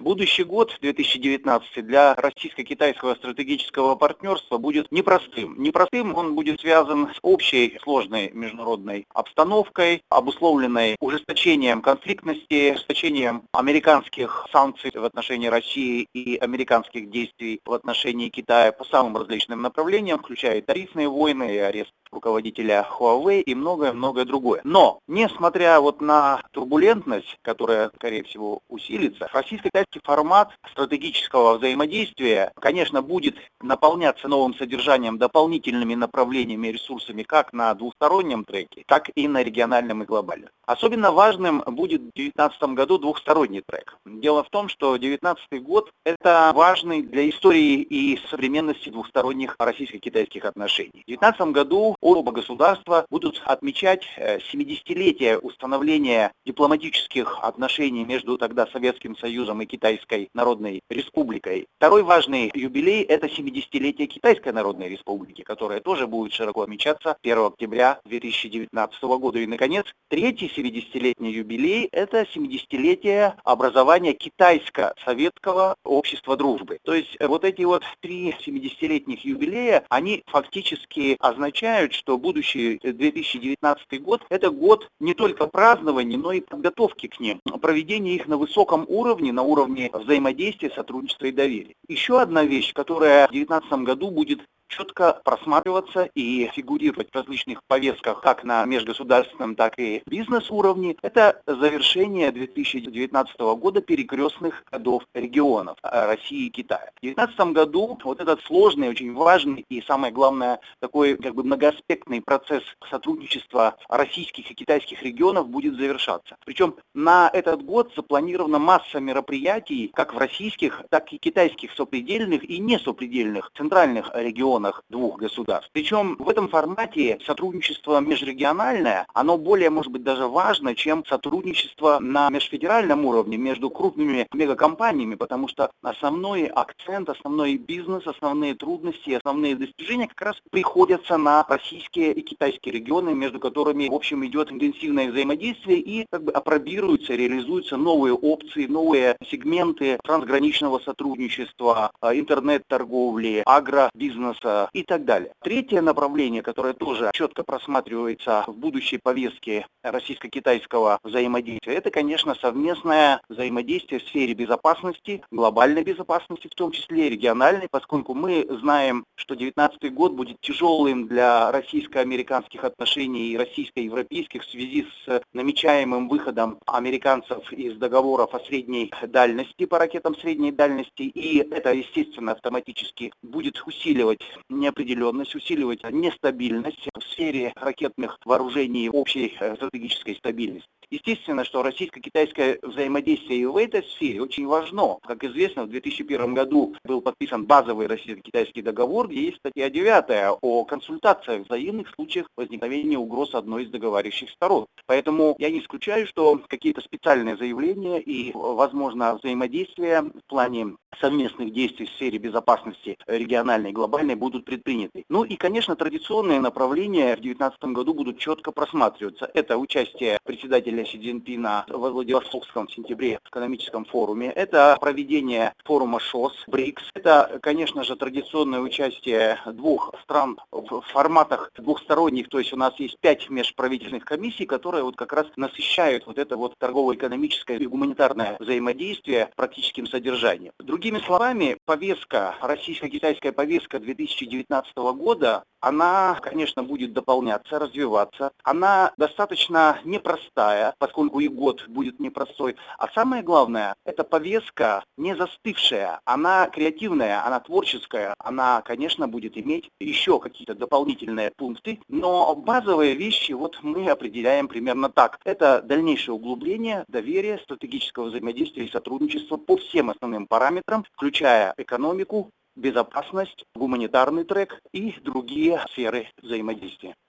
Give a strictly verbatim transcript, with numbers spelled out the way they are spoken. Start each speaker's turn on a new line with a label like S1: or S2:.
S1: Будущий год, две тысячи девятнадцатый, для российско-китайского стратегического партнерства будет непростым. Непростым он будет связан с общей сложной международной обстановкой, обусловленной ужесточением конфликтности, ужесточением американских санкций в отношении России и американских действий в отношении Китая по самым различным направлениям, включая тарифные войны и арест руководителя Huawei и многое-многое другое. Но, несмотря вот на турбулентность, которая, скорее всего, усилится, российско-китайский формат стратегического взаимодействия, конечно, будет наполняться новым содержанием, дополнительными направлениями и ресурсами как на двустороннем треке, так и на региональном и глобальном. Особенно важным будет в две тысячи девятнадцатом году двухсторонний трек. Дело в том, что две тысячи девятнадцатый год – это важный для истории и современности двусторонних российско-китайских отношений. В две тысячи девятнадцатом году оба государства будут отмечать семидесятилетие установления дипломатических отношений между тогда Советским Союзом и Китайской Народной Республикой. Второй важный юбилей – это семидесятилетие Китайской Народной Республики, которое тоже будет широко отмечаться первого октября две тысячи девятнадцатого года. И, наконец, третий семидесятилетний юбилей – это семидесятилетие образования Китайско-Советского общества дружбы. То есть вот эти вот три семидесятилетних юбилея, они фактически означают, что будущий две тысячи девятнадцатый год – это год не только празднования, но и подготовки к ним, проведения их на высоком уровне, на уровне взаимодействия, сотрудничества и доверия. Еще одна вещь, которая в две тысячи девятнадцатом году будет четко просматриваться и фигурировать в различных повестках как на межгосударственном, так и бизнес-уровне, это завершение две тысячи девятнадцатого года перекрестных ходов регионов России и Китая. В две тысячи девятнадцатом году вот этот сложный, очень важный и, самое главное, такой как бы многоаспектный процесс сотрудничества российских и китайских регионов будет завершаться. Причем на этот год запланирована масса мероприятий как в российских, так и китайских сопредельных и несопредельных центральных регионах двух государств. Причем в этом формате сотрудничество межрегиональное, оно более, может быть, даже важно, чем сотрудничество на межфедеральном уровне между крупными мегакомпаниями, потому что основной акцент, основной бизнес, основные трудности, основные достижения как раз приходятся на российские и китайские регионы, между которыми, в общем, идет интенсивное взаимодействие и как бы апробируются, реализуются новые опции, новые сегменты трансграничного сотрудничества, интернет-торговли, агробизнеса и так далее. Третье направление, которое тоже четко просматривается в будущей повестке российско-китайского взаимодействия, это, конечно, совместное взаимодействие в сфере безопасности, глобальной безопасности, в том числе региональной, поскольку мы знаем, что две тысячи девятнадцатый год будет тяжелым для российско-американских отношений и российско-европейских в связи с намечаемым выходом американцев из договоров о средней дальности по ракетам средней дальности, и это, естественно, автоматически будет усиливать неопределенность, усиливать нестабильность в сфере ракетных вооружений и общей стратегической стабильности. Естественно, что российско-китайское взаимодействие и в этой сфере очень важно. Как известно, в две тысячи первом году был подписан базовый российско-китайский договор, где есть статья девятая о консультациях в взаимных случаях возникновения угроз одной из договаривающих сторон. Поэтому я не исключаю, что какие-то специальные заявления и, возможно, взаимодействие в плане совместных действий в сфере безопасности региональной и глобальной будут предприняты. Ну и, конечно, традиционные направления в две тысячи девятнадцатом году будут четко просматриваться. Это участие председателя Си Цзиньпина в Владивостокском в сентябре экономическом форуме, это проведение форума ШОС, БРИКС, это, конечно же, традиционное участие двух стран в форматах двухсторонних, то есть у нас есть пять межправительственных комиссий, которые вот как раз насыщают вот это вот торгово-экономическое и гуманитарное взаимодействие практическим содержанием. Другими словами, повестка, российско-китайская повестка две тысячи девятнадцатого года, она, конечно, будет дополняться, развиваться. Она достаточно непростая, поскольку и год будет непростой. А самое главное, эта повестка не застывшая, она креативная, она творческая, она, конечно, будет иметь еще какие-то дополнительные пункты, но базовые вещи вот мы определяем примерно так. Это дальнейшее углубление, доверие, стратегического взаимодействия и сотрудничества по всем основным параметрам, включая экономику, безопасность, гуманитарный трек и другие сферы взаимодействия.